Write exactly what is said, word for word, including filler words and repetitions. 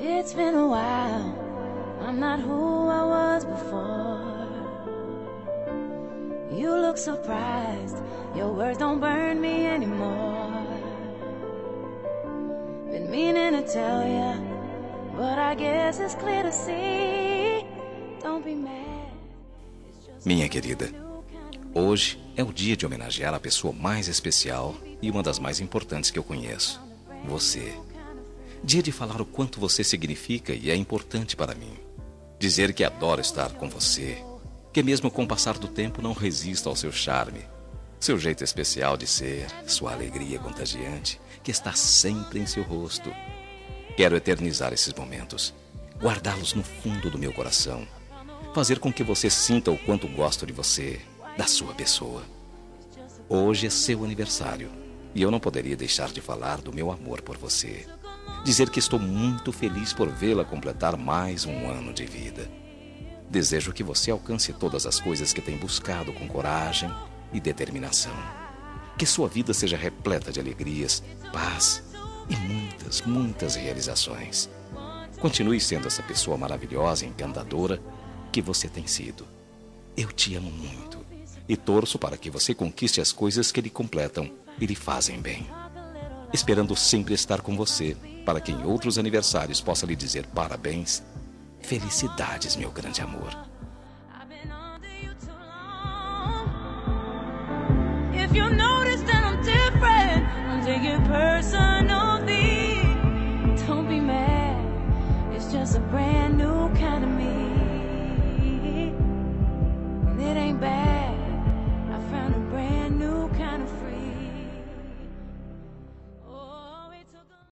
It's been a while. I'm not who I was before. You look surprised. Your words don't burn me anymore. Been meaning to tell ya, but I guess it's clear to see. Don't be mad. Minha querida, hoje é o dia de homenagear a pessoa mais especial e uma das mais importantes que eu conheço, você. Dia de falar o quanto você significa e é importante para mim. Dizer que adoro estar com você, que mesmo com o passar do tempo não resisto ao seu charme, seu jeito especial de ser, sua alegria contagiante, que está sempre em seu rosto. Quero eternizar esses momentos, guardá-los no fundo do meu coração, fazer com que você sinta o quanto gosto de você, da sua pessoa. Hoje é seu aniversário e eu não poderia deixar de falar do meu amor por você. Dizer que estou muito feliz por vê-la completar mais um ano de vida. Desejo que você alcance todas as coisas que tem buscado com coragem e determinação. Que sua vida seja repleta de alegrias, paz e muitas, muitas realizações. Continue sendo essa pessoa maravilhosa e encantadora que você tem sido. Eu te amo muito e torço para que você conquiste as coisas que lhe completam e lhe fazem bem. Esperando sempre estar com você, para que em outros aniversários possa lhe dizer parabéns, felicidades, meu grande amor. If you notice that I'm different, don't take it personal.